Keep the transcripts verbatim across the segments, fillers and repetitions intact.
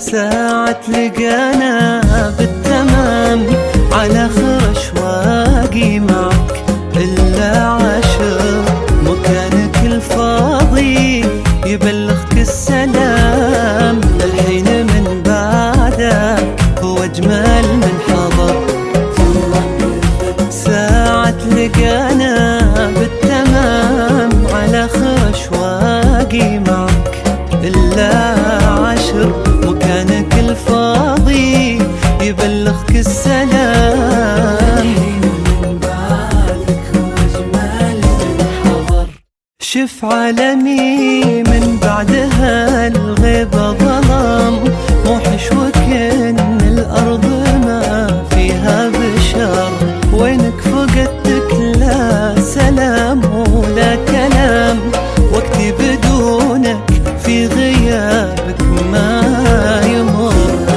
ساعة لقانا بالتمام على خر أشواقي معك إلا عشر، مكانك الفاضي يبلغك السلام، الحين من بعدك هو أجمل من حضر. ساعة لقانا بالتمام على خر أشواقي معك إلا عشر، مكانك الفاضي يبلغك السلام، من بعدك هو أجمل من حضر. شف عالمي من بعدها الغيبة ظلام، موحش وكأن الأرض ما فيها بشر، وينك فقدتك لا سلام ولا كلام، وقتي بدونك في غيابك ما يمر.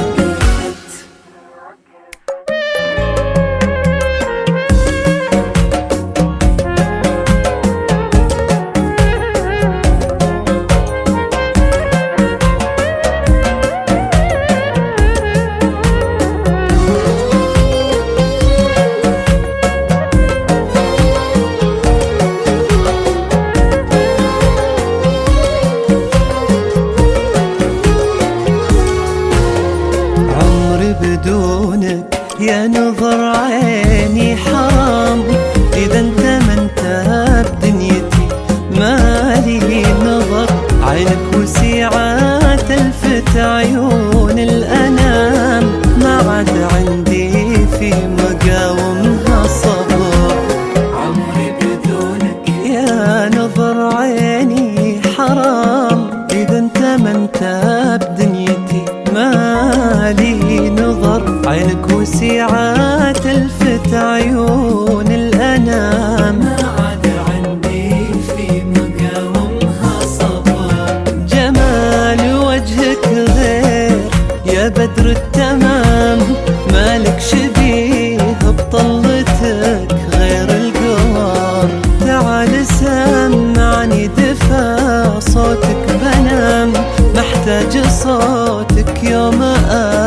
بدونك يا نظر عيني حرام، إذا انت ما انت بدنيتي مالي نظر، عينك وسيعة تلفت عيون الأنام، ما عاد عندي في مقاومها صبر. عمري بدونك يا نظر عيني حرام، إذا انت ما انت بدنيتي مالي نظر، عينك وسيعة تلفت عيون الأنام، ما عاد عندي في مقاومها صبر. جمال وجهك غير يا بدر التمام، مالك شبيه بطلتك غير القمر، تعال سمعني دفا صوتك بنام، محتاج صوتك يوم